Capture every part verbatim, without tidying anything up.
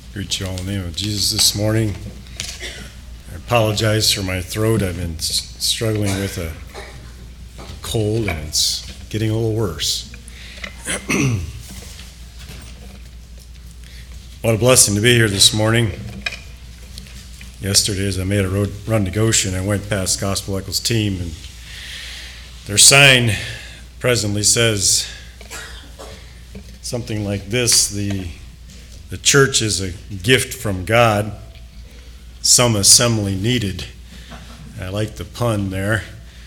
Greet you all in the name of Jesus this morning. I apologize for my throat. I've been s- struggling with a cold and it's getting a little worse. What a blessing to be here this morning. Yesterday, as I made a road run to Goshen, I went past Gospel Echoes team, and their sign presently says something like this: the The church is a gift from God, some assembly needed. I like the pun there.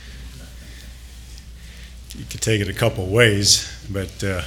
You could take it a couple ways, but uh,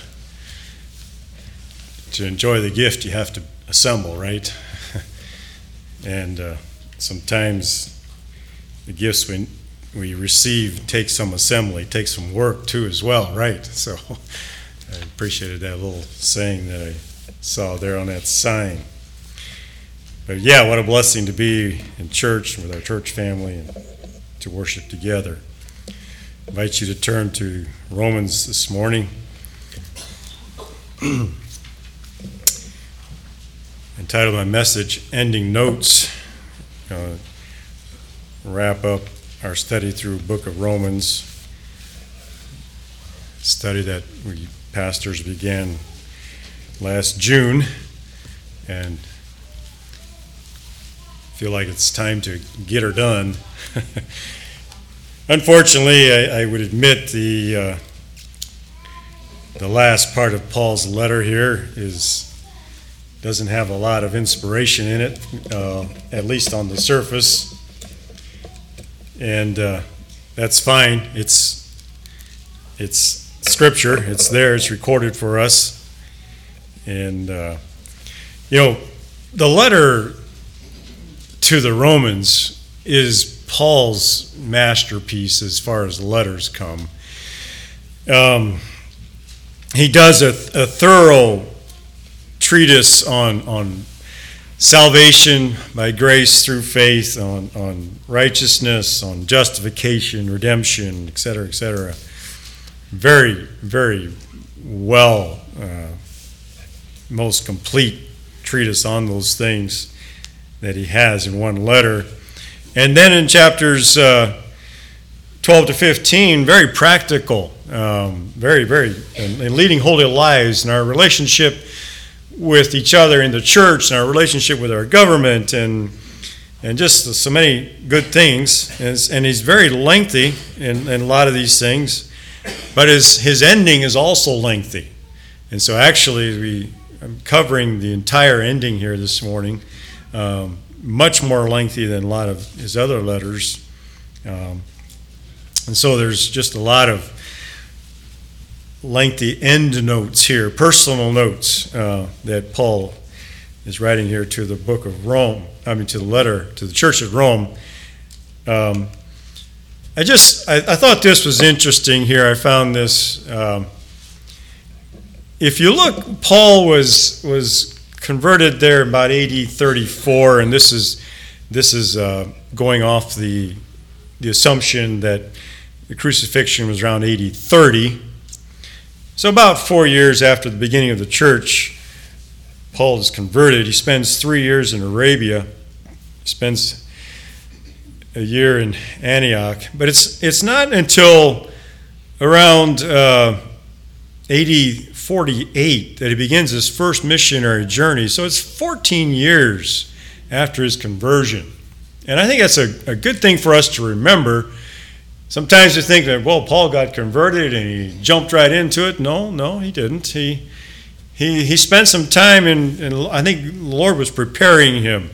to enjoy the gift, you have to assemble, right? and uh, sometimes the gifts we, we receive take some assembly, take some work too as well, right? So I appreciated that little saying that I saw there on that sign. But yeah, what a blessing to be in church with our church family and to worship together. I invite you to turn to Romans this morning. Entitled my message, Ending Notes. Uh, wrap up our study through the book of Romans. Study that we pastors began last June, and feel like it's time to get her done. Unfortunately, I, I would admit the uh, the last part of Paul's letter here is doesn't have a lot of inspiration in it, uh, at least on the surface, and uh, that's fine. It's it's scripture. It's there. It's recorded for us. And, uh, you know, the letter to the Romans is Paul's masterpiece as far as letters come. Um, he does a, a thorough treatise on, on salvation by grace through faith, on, on righteousness, on justification, redemption, et cetera, et cetera. Very, very well uh, most complete treatise on those things that he has in one letter. And then in chapters uh, twelve to fifteen, very practical, um, very, very, and, and leading holy lives in our relationship with each other in the church and our relationship with our government and and just so many good things. And, and he's very lengthy in, in a lot of these things, but his, his ending is also lengthy. And so actually we I'm covering the entire ending here this morning, um, much more lengthy than a lot of his other letters. Um, and so there's just a lot of lengthy end notes here, personal notes uh, that Paul is writing here to the book of Rome, I mean to the letter to the church at Rome. Um, I just, I, I thought this was interesting here. I found this. Um, If you look, Paul was was converted there about A D thirty-four, and this is this is uh, going off the the assumption that the crucifixion was around A D thirty. So about four years after the beginning of the church, Paul is converted. He spends three years in Arabia. He spends a year in Antioch, but it's it's not until around uh, A D forty-eight that he begins his first missionary journey. So it's fourteen years after his conversion. And I think that's a, a good thing for us to remember. Sometimes you think that, well, Paul got converted and he jumped right into it. No, no, he didn't. He he he spent some time in, and I think the Lord was preparing him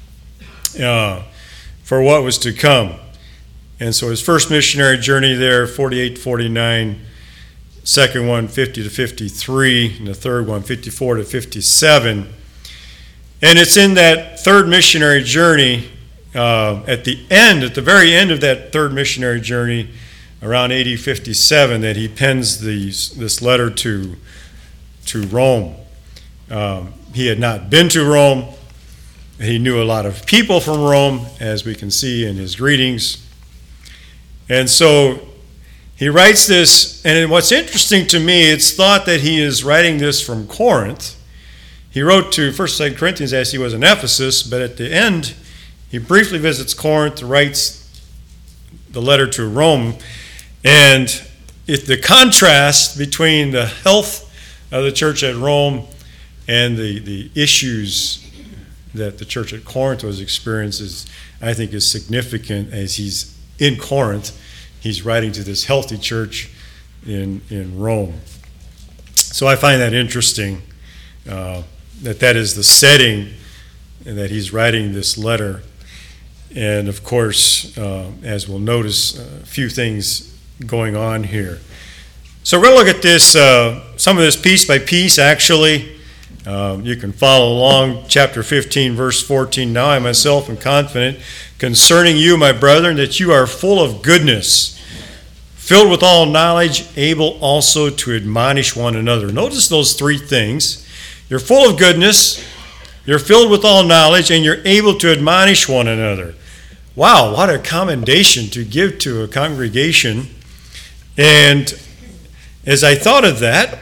uh, for what was to come. And so his first missionary journey there, forty-eight, forty-nine, second one, fifty to fifty-three, and the third one, fifty-four to fifty-seven. And it's in that third missionary journey, uh, at the end, at the very end of that third missionary journey, around A D fifty-seven, that he pens these, this letter to, to Rome. Um, he had not been to Rome. He knew a lot of people from Rome, as we can see in his greetings. And so he writes this, and what's interesting to me, it's thought that he is writing this from Corinth, he wrote to First and Second Corinthians as he was in Ephesus, but at the end, he briefly visits Corinth, writes the letter to Rome, and if the contrast between the health of the church at Rome and the, the issues that the church at Corinth was experiencing, I think is significant as he's in Corinth. He's writing to this healthy church in, in Rome. So I find that interesting, uh, that that is the setting and that he's writing this letter. And of course, uh, as we'll notice, a few things going on here. So we're going to look at this, uh, some of this piece by piece, actually. Um, you can follow along, chapter fifteen, verse fourteen. Now I myself am confident concerning you, my brethren, that you are full of goodness, filled with all knowledge, able also to admonish one another. Notice those three things. You're full of goodness, you're filled with all knowledge, and you're able to admonish one another. Wow, what a commendation to give to a congregation. And as I thought of that,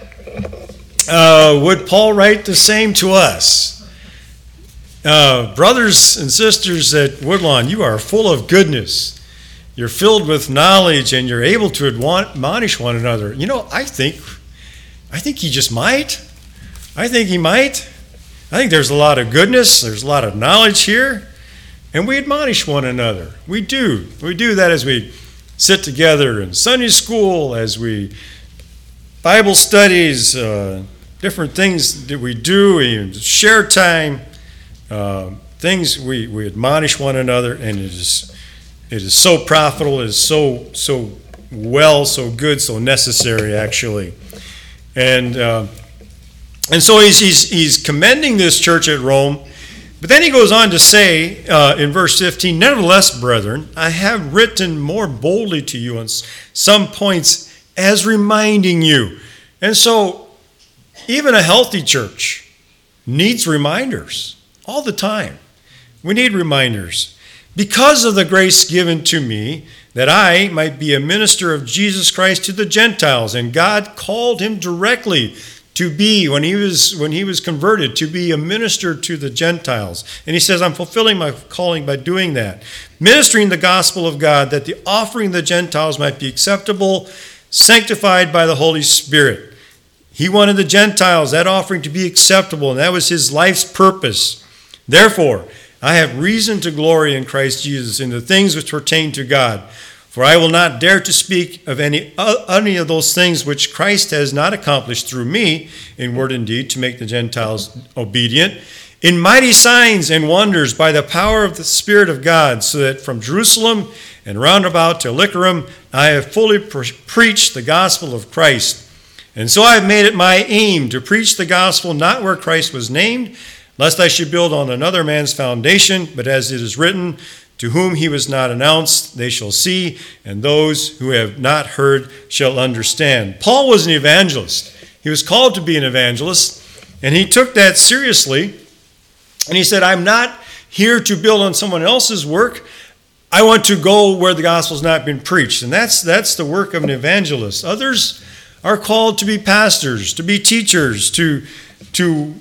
uh, would Paul write the same to us? Uh, brothers and sisters at Woodlawn, you are full of goodness. You're filled with knowledge, and you're able to admonish one another. You know, I think, I think he just might. I think he might. I think there's a lot of goodness. There's a lot of knowledge here. And we admonish one another. We do. We do that as we sit together in Sunday school, as we Bible studies, uh, different things that we do, we share time, uh, things we, we admonish one another, and it is it is so profitable, it is so so well, so good, so necessary, actually. And uh, and so he's, he's he's commending this church at Rome. But then he goes on to say uh, in verse fifteen, nevertheless, brethren, I have written more boldly to you on some points as reminding you. And so even a healthy church needs reminders all the time. We need reminders. Because of the grace given to me, that I might be a minister of Jesus Christ to the Gentiles. And God called him directly to be, when he was when he was converted, to be a minister to the Gentiles. And he says, I'm fulfilling my calling by doing that. Ministering the gospel of God, that the offering of the Gentiles might be acceptable, sanctified by the Holy Spirit. He wanted the Gentiles, that offering, to be acceptable, and that was his life's purpose. Therefore, I have reason to glory in Christ Jesus in the things which pertain to God. For I will not dare to speak of any, uh, any of those things which Christ has not accomplished through me, in word and deed, to make the Gentiles obedient, in mighty signs and wonders by the power of the Spirit of God, so that from Jerusalem and round about to Illyricum I have fully pre- preached the gospel of Christ. And so I have made it my aim to preach the gospel not where Christ was named, lest I should build on another man's foundation, but as it is written, to whom he was not announced, they shall see, and those who have not heard shall understand. Paul was an evangelist. He was called to be an evangelist, and he took that seriously. And he said, I'm not here to build on someone else's work. I want to go where the gospel's not been preached. And that's that's the work of an evangelist. Others are called to be pastors, to be teachers, to to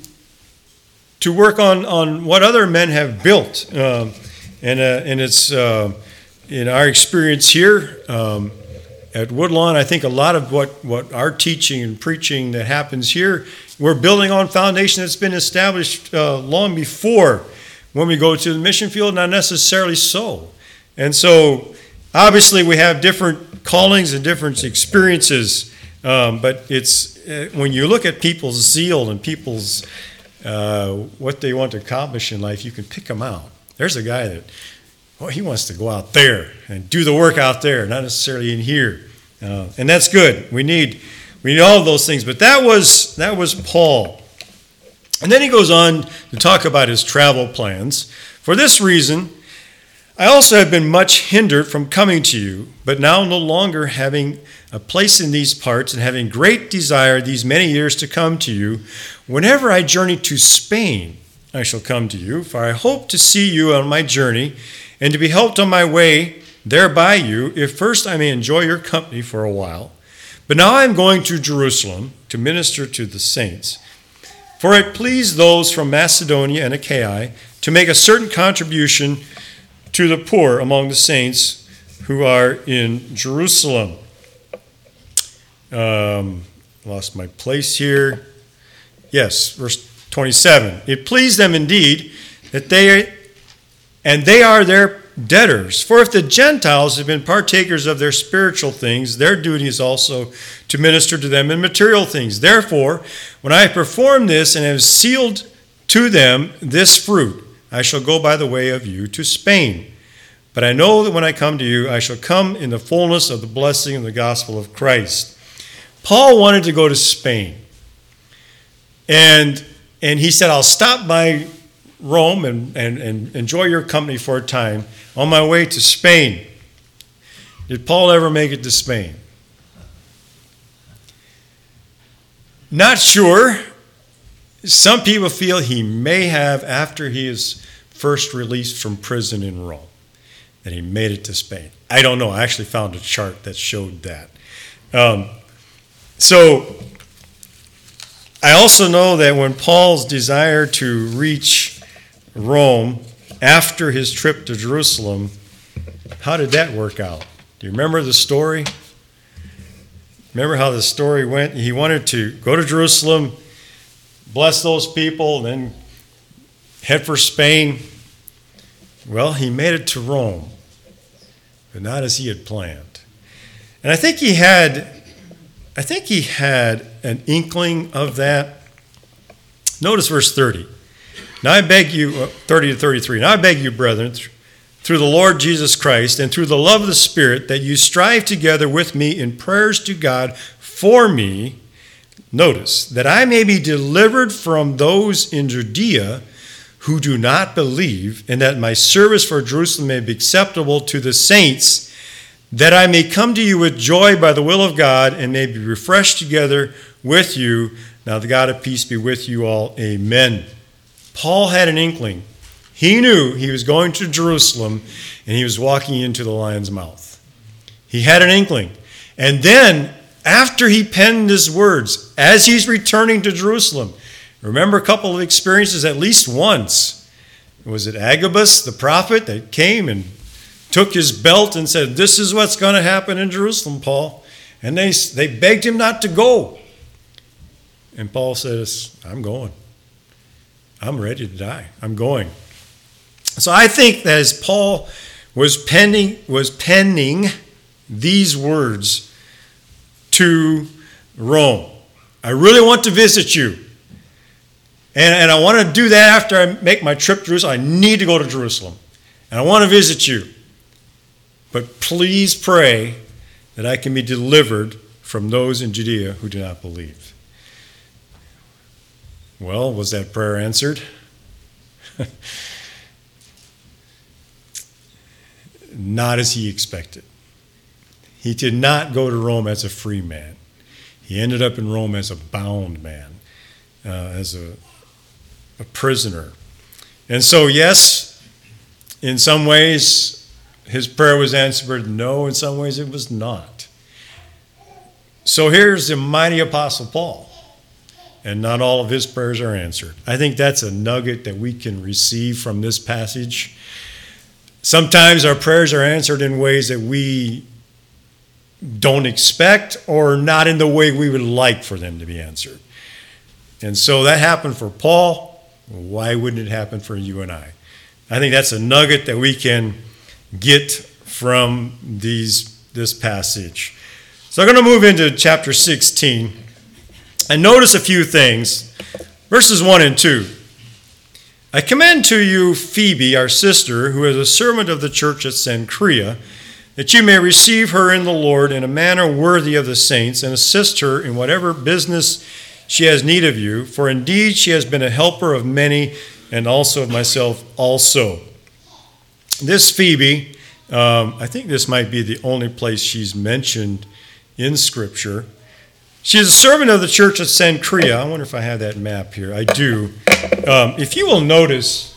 to work on, on what other men have built. Um, And uh, and it's uh, in our experience here um, at Woodlawn, I think a lot of what, what our teaching and preaching that happens here, we're building on foundation that's been established uh, long before. When we go to the mission field, not necessarily so. And so obviously we have different callings and different experiences, um, but it's uh, when you look at people's zeal and people's uh, what they want to accomplish in life, you can pick them out. There's a guy that, well, he wants to go out there and do the work out there, not necessarily in here. Uh, and that's good. We need we need all of those things. But that was that was Paul. And then he goes on to talk about his travel plans. For this reason, I also have been much hindered from coming to you, but now no longer having a place in these parts and having great desire these many years to come to you, whenever I journey to Spain, I shall come to you, for I hope to see you on my journey and to be helped on my way there by you, if first I may enjoy your company for a while. But now I am going to Jerusalem to minister to the saints. For it pleased those from Macedonia and Achaia to make a certain contribution to the poor among the saints who are in Jerusalem. Um, lost my place here. Yes, verse twenty-seven. It pleased them indeed that they, and they are their debtors. For if the Gentiles have been partakers of their spiritual things, their duty is also to minister to them in material things. Therefore, when I have performed this and have sealed to them this fruit, I shall go by the way of you to Spain. But I know that when I come to you, I shall come in the fullness of the blessing of the gospel of Christ. Paul wanted to go to Spain. And, and he said, I'll stop by Rome and, and, and enjoy your company for a time on my way to Spain. Did Paul ever make it to Spain? Not sure. Some people feel he may have after he is first released from prison in Rome, that he made it to Spain. I don't know. I actually found a chart that showed that. Um, so I also know that when Paul's desire to reach Rome after his trip to Jerusalem, how did that work out? Do you remember the story? Remember how the story went? He wanted to go to Jerusalem, bless those people, then head for Spain. Well, he made it to Rome, but not as he had planned. And I think he had, I think he had an inkling of that. Notice verse thirty. Now I beg you, thirty to thirty-three, now I beg you, brethren, through the Lord Jesus Christ and through the love of the Spirit, that you strive together with me in prayers to God for me. Notice, that I may be delivered from those in Judea who do not believe, and that my service for Jerusalem may be acceptable to the saints, that I may come to you with joy by the will of God, and may be refreshed together with you. Now the God of peace be with you all. Amen. Paul had an inkling. He knew he was going to Jerusalem, and he was walking into the lion's mouth. He had an inkling. And then, after he penned his words, as he's returning to Jerusalem, remember a couple of experiences at least once. Was it Agabus, the prophet, that came and took his belt and said, this is what's going to happen in Jerusalem, Paul. And they, they begged him not to go. And Paul says, I'm going. I'm ready to die. I'm going. So I think that as Paul was penning, was penning these words to Rome, I really want to visit you. And, and I want to do that after I make my trip to Jerusalem. I need to go to Jerusalem. And I want to visit you. But please pray that I can be delivered from those in Judea who do not believe. Well, was that prayer answered? Not as he expected. He did not go to Rome as a free man. He ended up in Rome as a bound man, uh, as a, a prisoner. And so, yes, in some ways, his prayer was answered. No, in some ways, it was not. So here's the mighty Apostle Paul. And not all of his prayers are answered. I think that's a nugget that we can receive from this passage. Sometimes our prayers are answered in ways that we don't expect or not in the way we would like for them to be answered. And so that happened for Paul. Why wouldn't it happen for you and I? I think that's a nugget that we can get from these this passage. So I'm going to move into chapter sixteen. And notice a few things. Verses one and two. I commend to you Phoebe, our sister, who is a servant of the church at Cenchrea, that you may receive her in the Lord in a manner worthy of the saints, and assist her in whatever business she has need of you. For indeed she has been a helper of many, and also of myself also. This Phoebe, um, I think this might be the only place she's mentioned in Scripture. She is a servant of the church at Cenchrea. I wonder if I have that map here. I do. Um, if you will notice,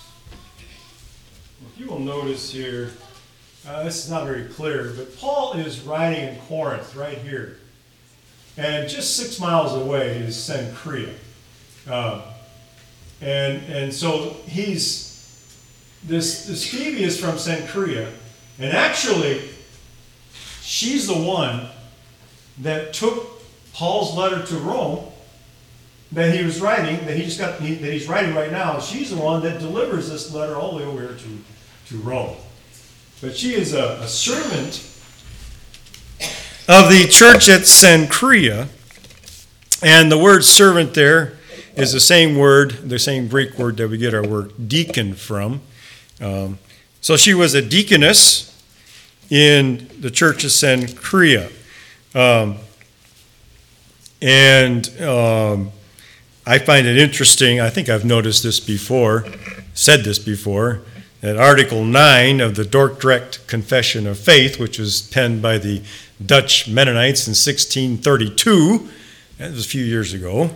if you will notice here, uh, this is not very clear, but Paul is writing in Corinth right here. And just six miles away is Cenchrea. Uh, and and so he's, this, this Phoebe is from Cenchrea, and actually, she's the one that took Paul's letter to Rome that he was writing, that he just got, he, that he's writing right now. She's the one that delivers this letter all the way over here to, to Rome. But she is a, a servant of the church at Cenchrea, and the word servant there is the same word, the same Greek word that we get our word deacon from. Um, so she was a deaconess in the church of Cenchrea. Um, and um, I find it interesting, I think I've noticed this before, said this before, that Article nine of the Dordrecht Confession of Faith, which was penned by the Dutch Mennonites in sixteen thirty-two, that was a few years ago,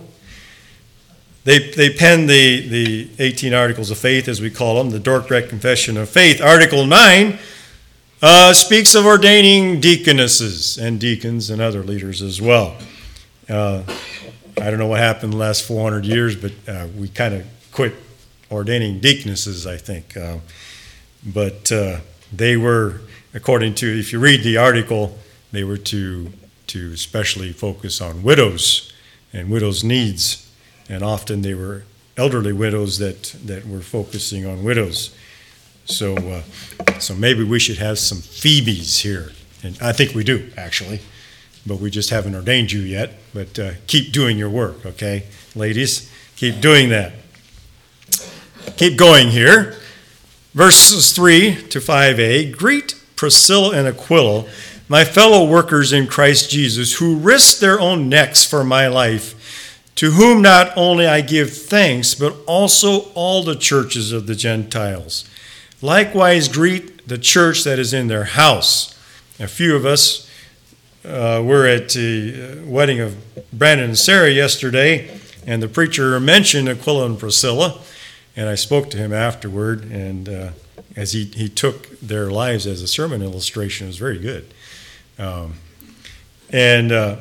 they, they penned the, the eighteen Articles of Faith, as we call them, the Dordrecht Confession of Faith. Article nine uh, speaks of ordaining deaconesses and deacons and other leaders as well. Uh, I don't know what happened the last four hundred years, but uh, we kind of quit ordaining deaconesses, I think. Uh, but uh, they were, according to, if you read the article, they were to to especially focus on widows and widows' needs. And often they were elderly widows that, that were focusing on widows. So, uh, so maybe we should have some Phoebes here. And I think we do, actually. But we just haven't ordained you yet. But uh, keep doing your work, okay? Ladies, keep doing that. Keep going here. Verses three to five a. Greet Priscilla and Aquila, my fellow workers in Christ Jesus, who risked their own necks for my life, to whom not only I give thanks, but also all the churches of the Gentiles. Likewise greet the church that is in their house. A few of us uh, were at the wedding of Brandon and Sarah yesterday, and the preacher mentioned Aquila and Priscilla, and I spoke to him afterward, and uh, as he, he took their lives as a sermon illustration, it was very good. Um, and uh,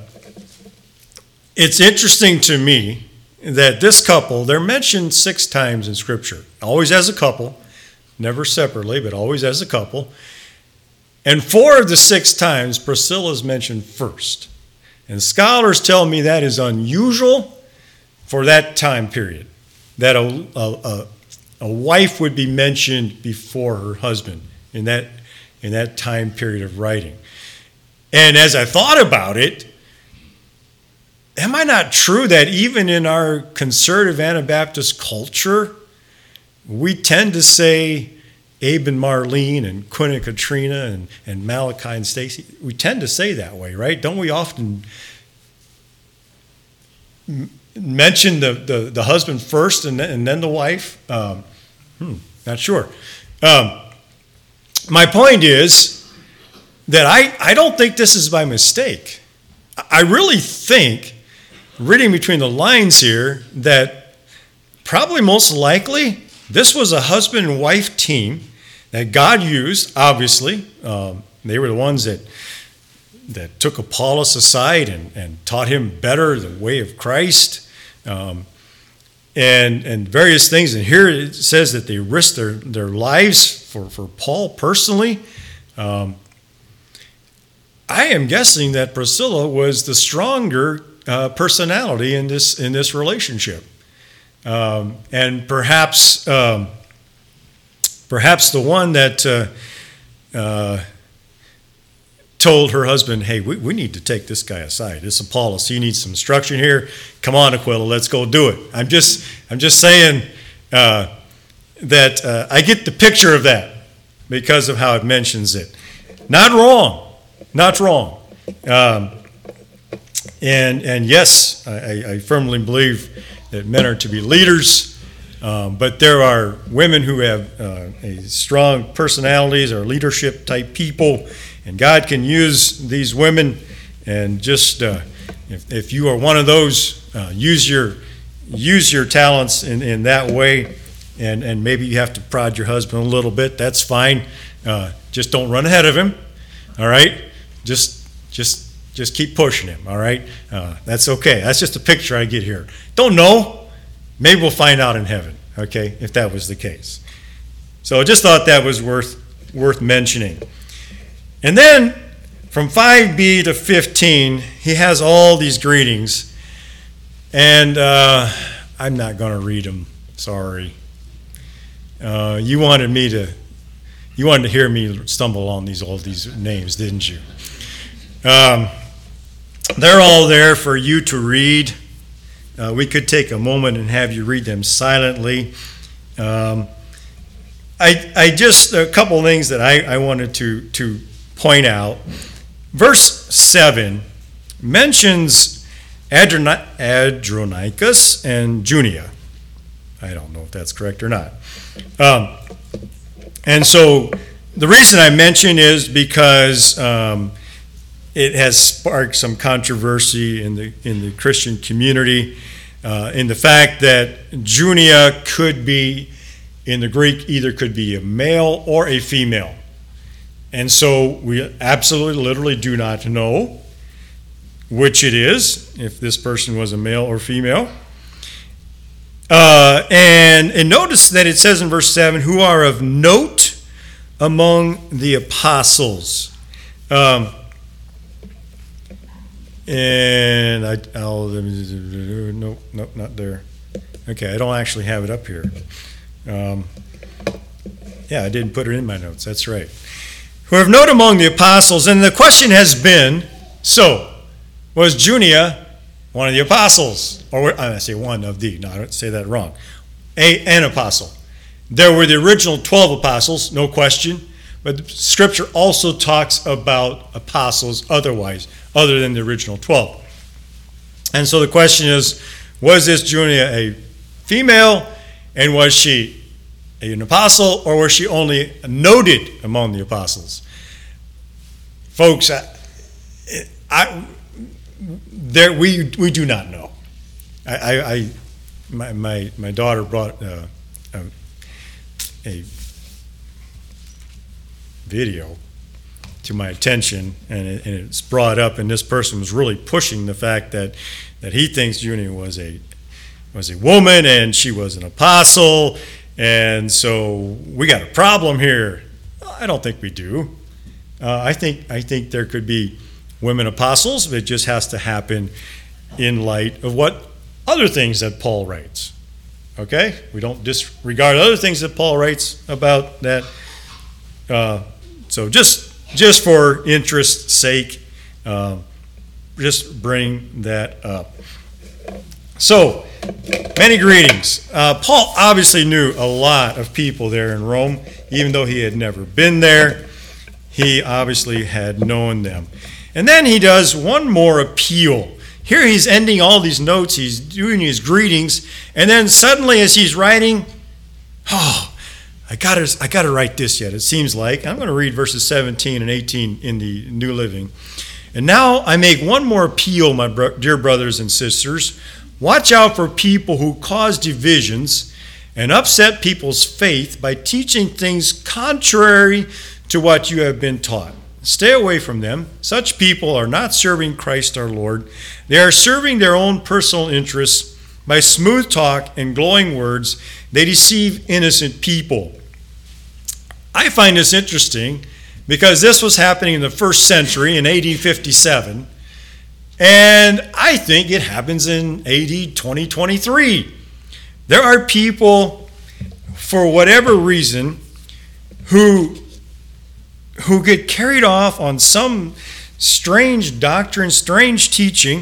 it's interesting to me that this couple, they're mentioned six times in Scripture, always as a couple, never separately, but always as a couple. And four of the six times, Priscilla is mentioned first. And scholars tell me that is unusual for that time period, that a, a, a wife would be mentioned before her husband in that, in that time period of writing. And as I thought about it, am I not true that even in our conservative Anabaptist culture, we tend to say Abe and Marlene and Quinn and Katrina and, and Malachi and Stacy? We tend to say that way, right? Don't we often m- mention the, the, the husband first and then, and then the wife? Um, hmm, not sure. Um, my point is that I, I don't think this is by mistake. I really think, reading between the lines here, that probably most likely this was a husband and wife team that God used, obviously. Um, they were the ones that that took Apollos aside and, and taught him better the way of Christ, um, and and various things. And here it says that they risked their, their lives for, for Paul personally. Um, I am guessing that Priscilla was the stronger uh, personality in this in this relationship, um, and perhaps um, perhaps the one that uh, uh, told her husband, "Hey, we, we need to take this guy aside. This Apollos, he needs some instruction here. Come on, Aquila, let's go do it." I'm just I'm just saying uh, that uh, I get the picture of that because of how it mentions it. Not wrong. Not wrong. Um, and and yes, I, I firmly believe that men are to be leaders, um, but there are women who have uh, a strong personalities or leadership type people, and God can use these women. And just uh, if, if you are one of those, uh, use your use your talents in, in that way, and, and maybe you have to prod your husband a little bit. That's fine. Uh, just don't run ahead of him. All right. Just, just, just keep pushing him. All right, uh, that's okay. That's just a picture I get here. Don't know, Maybe we'll find out in heaven, okay, if that was the case. So I just thought that was worth worth mentioning. And then from five b to fifteen, he has all these greetings. And uh, I'm not going to read them. Sorry. Uh, you wanted me to, you wanted to hear me stumble on these all these names, didn't you? Um, they're all there for you to read. Uh, we could take a moment and have you read them silently. Um, I, I just, a couple things that I, I wanted to, to point out. Verse seven mentions Adron- Adronicus and Junia. I don't know if that's correct or not. Um, and so the reason I mention is because um, it has sparked some controversy in the in the Christian community uh, in the fact that Junia could be, in the Greek, either could be a male or a female. And so we absolutely, literally do not know which it is, if this person was a male or female. Uh, and, and notice that it says in verse seven, who are of note among the apostles. Um, and I, I'll, no, no, not there. Okay, I don't actually have it up here. Um, yeah, I didn't put it in my notes, that's right. Who have note among the apostles, and the question has been, so, was Junia one of the apostles? Or I say one of the, no, I don't say that wrong. A, an apostle. There were the original twelve apostles, no question, but Scripture also talks about apostles otherwise, other than the original twelve. And so the question is, was this Junia a female, and was she an apostle, or was she only noted among the apostles? Folks, I, I there we we do not know. I, I, I my, my my daughter brought uh, a, a video to my attention, and, it, and it's brought up, and this person was really pushing the fact that that he thinks Junia was a was a woman and she was an apostle. And so we got a problem here. I don't think we do. Uh, I think I think there could be women apostles, but it just has to happen in light of what other things that Paul writes. Okay? We don't disregard other things that Paul writes about that. Uh, so just just for interest's sake, uh, just bring that up. So, many greetings. Uh, Paul obviously knew a lot of people there in Rome, even though he had never been there. He obviously had known them. And then he does one more appeal. Here he's ending all these notes, he's doing his greetings, and then suddenly as he's writing, oh, I gotta, I gotta write this yet, it seems like. I'm going to read verses seventeen and eighteen in the New Living. And now I make one more appeal, my bro- dear brothers and sisters. Watch out for people who cause divisions and upset people's faith by teaching things contrary to what you have been taught. Stay away from them. Such people are not serving Christ our Lord. They are serving their own personal interests. By smooth talk and glowing words, they deceive innocent people. I find this interesting because this was happening in the first century in A D fifty-seven. And I think it happens in A D twenty twenty-three. There are people, for whatever reason, who, who get carried off on some strange doctrine, strange teaching,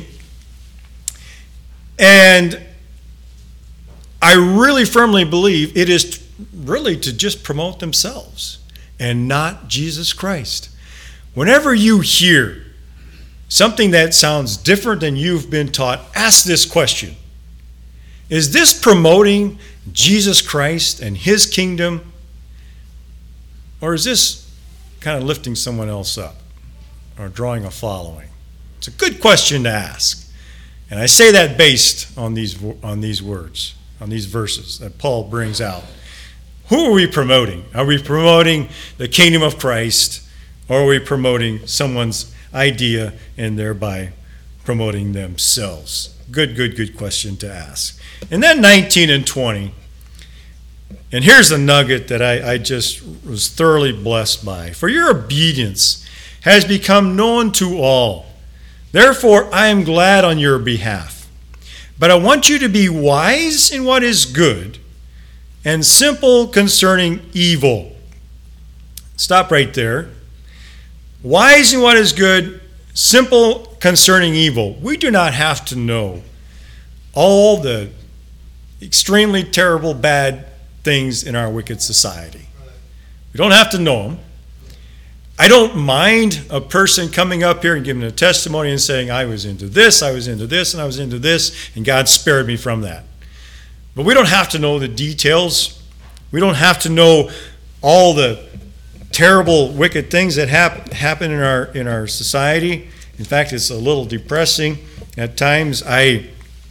and I really firmly believe it is really to just promote themselves and not Jesus Christ. Whenever you hear something that sounds different than you've been taught, ask this question. Is this promoting Jesus Christ and his kingdom? Or is this kind of lifting someone else up or drawing a following? It's a good question to ask. And I say that based on these on these words, on these verses that Paul brings out. Who are we promoting? Are we promoting the kingdom of Christ, or are we promoting someone's idea and thereby promoting themselves? good, good, good question to ask. And then nineteen and twenty. And here's a nugget that I, I just was thoroughly blessed by. For your obedience has become known to all. Therefore, I am glad on your behalf. But I want you to be wise in what is good and simple concerning evil. Stop right there. Wise in what is good, simple concerning evil. We do not have to know all the extremely terrible, bad things in our wicked society. We don't have to know them. I don't mind a person coming up here and giving a testimony and saying, I was into this, I was into this, and I was into this, and God spared me from that. But we don't have to know the details. We don't have to know all the terrible, wicked things that hap- happen in our in our society. In fact, it's a little depressing at times. I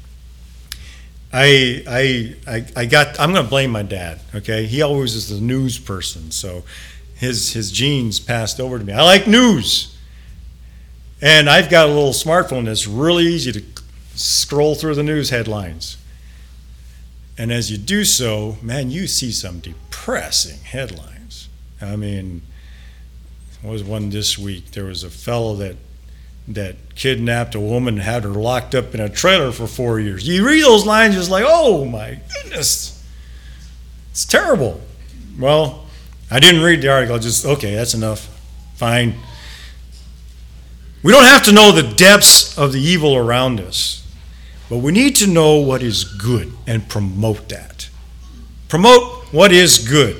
I, I, I, I got, I'm going to blame my dad, okay? He always is the news person, so his, his genes passed over to me. I like news. And I've got a little smartphone that's really easy to scroll through the news headlines. And as you do so, man, you see some depressing headlines. I mean, there was one this week. There was a fellow that that kidnapped a woman and had her locked up in a trailer for four years. You read those lines, just like, oh my goodness, it's terrible. Well, I didn't read the article. I just, okay, that's enough. Fine. We don't have to know the depths of the evil around us, but we need to know what is good and promote that. Promote what is good.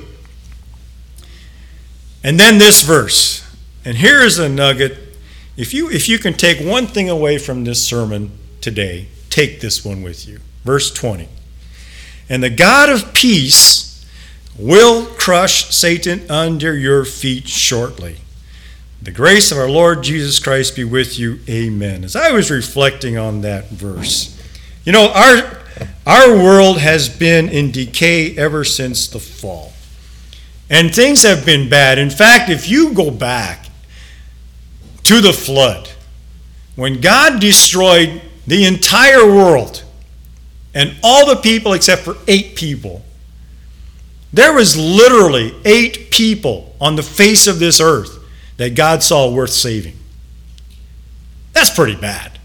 And then this verse, and here is a nugget. If you if you can take one thing away from this sermon today, take this one with you. Verse twenty. And the God of peace will crush Satan under your feet shortly. The grace of our Lord Jesus Christ be with you. Amen. As I was reflecting on that verse, you know, our our world has been in decay ever since the fall. And things have been bad. In fact, if you go back to the flood, when God destroyed the entire world and all the people except for eight people, there was literally eight people on the face of this earth that God saw worth saving. That's pretty bad.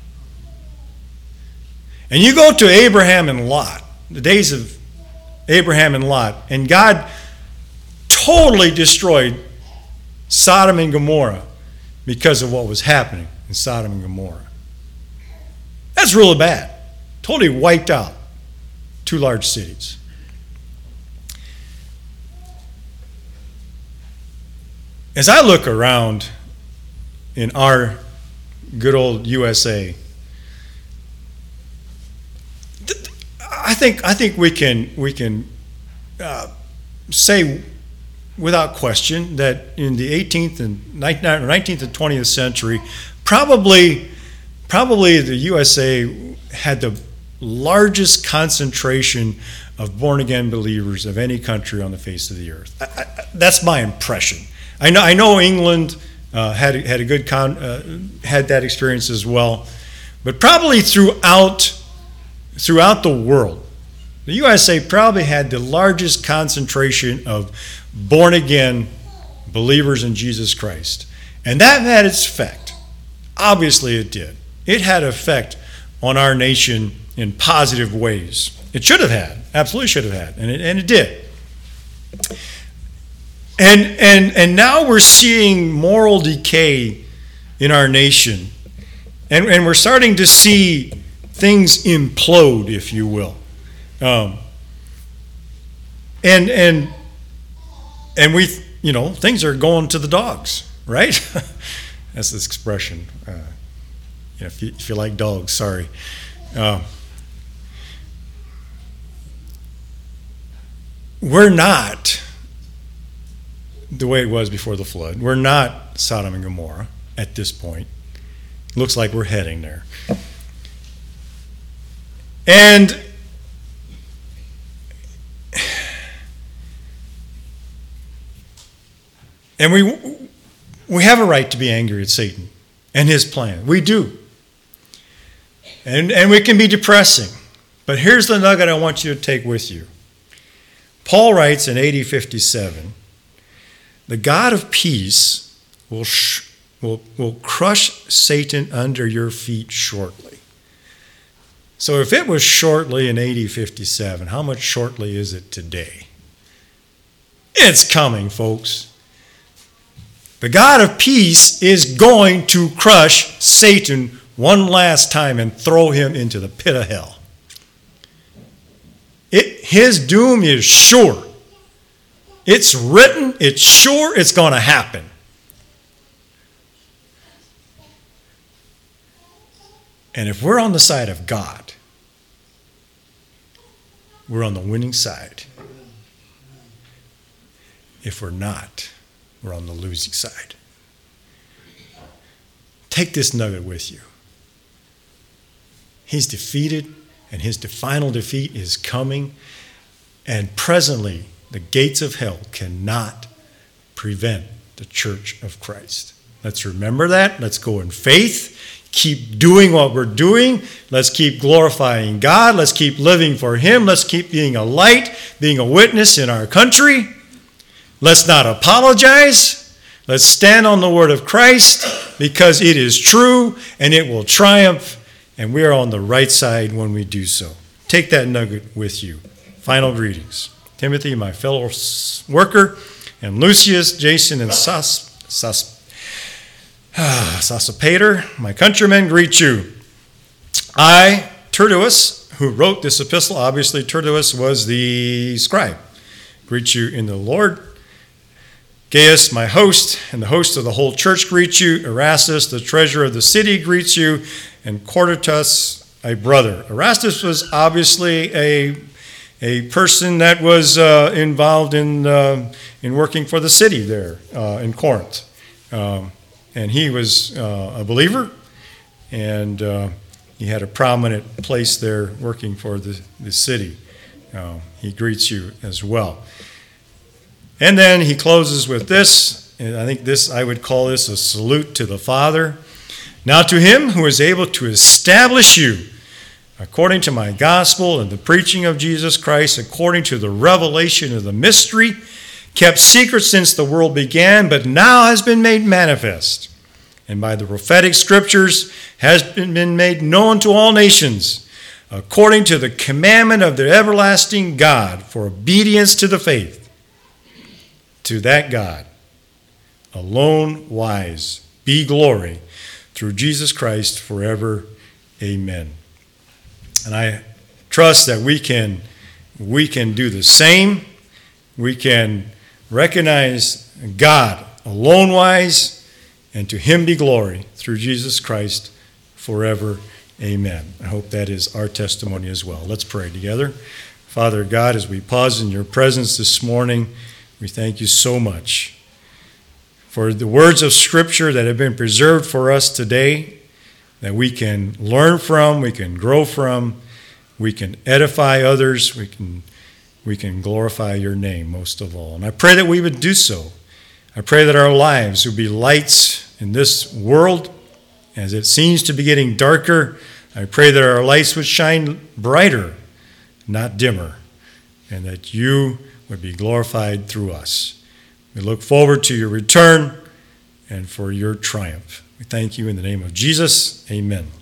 And you go to Abraham and Lot, the days of Abraham and Lot, and God totally destroyed Sodom and Gomorrah because of what was happening in Sodom and Gomorrah. That's really bad. Totally wiped out two large cities. As I look around in our good old U S A, I think I think we can we can uh, say without question that in the eighteenth and nineteenth and twentieth century, probably probably the U S A had the largest concentration of born-again believers of any country on the face of the earth. I, I, that's my impression. I know I know England uh, had had a good con, uh, had that experience as well, but probably throughout throughout the world, the U S A probably had the largest concentration of born-again believers in Jesus Christ. And that had its effect. Obviously it did. It had effect on our nation in positive ways. It should have had, absolutely should have had, and it, and it did. And, and, and now we're seeing moral decay in our nation. And, and we're starting to see things implode, if you will. Um, and and and we, you know, things are going to the dogs, right? That's this expression. Uh, you know, if you, if you like dogs, sorry. Uh, we're not the way it was before the flood. We're not Sodom and Gomorrah at this point. Looks like we're heading there. And And we we have a right to be angry at Satan and his plan. We do. And, and it can be depressing. But here's the nugget I want you to take with you. Paul writes in A D fifty-seven, the God of peace will, sh- will, will crush Satan under your feet shortly. So if it was shortly in A D fifty-seven, how much shortly is it today? It's coming, folks. The God of peace is going to crush Satan one last time and throw him into the pit of hell. It, his doom is sure. It's written, it's sure, it's going to happen. And if we're on the side of God, we're on the winning side. If we're not, we're on the losing side. Take this nugget with you. He's defeated, and his final defeat is coming. And presently, the gates of hell cannot prevent the church of Christ. Let's remember that. Let's go in faith. Keep doing what we're doing. Let's keep glorifying God. Let's keep living for him. Let's keep being a light, being a witness in our country. Let's not apologize. Let's stand on the word of Christ because it is true and it will triumph, and we are on the right side when we do so. Take that nugget with you. Final greetings. Timothy, my fellow worker, and Lucius, Jason, and Sas, Sas, Sosipater, my countrymen, greet you. I, Tertullus, who wrote this epistle, obviously Tertullus was the scribe, greet you in the Lord. Gaius, my host, and the host of the whole church greet you. Erastus, the treasurer of the city, greets you. And Quartus, a brother. Erastus was obviously a, a person that was uh, involved in, uh, in working for the city there uh, in Corinth. Um, and he was uh, a believer, and uh, he had a prominent place there working for the, the city. Uh, he greets you as well. And then he closes with this, and I think this, I would call this a salute to the Father. Now to him who is able to establish you according to my gospel and the preaching of Jesus Christ, according to the revelation of the mystery, kept secret since the world began, but now has been made manifest, and by the prophetic scriptures has been made known to all nations, according to the commandment of the everlasting God, for obedience to the faith. To that God, alone wise, be glory through Jesus Christ forever. Amen. And I trust that we can, we can do the same. We can recognize God alone wise, and to him be glory through Jesus Christ forever. Amen. I hope that is our testimony as well. Let's pray together. Father God, as we pause in your presence this morning, we thank you so much for the words of Scripture that have been preserved for us today, that we can learn from, we can grow from, we can edify others, we can, we can glorify your name most of all. And I pray that we would do so. I pray that our lives would be lights in this world as it seems to be getting darker. I pray that our lights would shine brighter, not dimmer, and that you would be glorified through us. We look forward to your return and for your triumph. We thank you in the name of Jesus. Amen.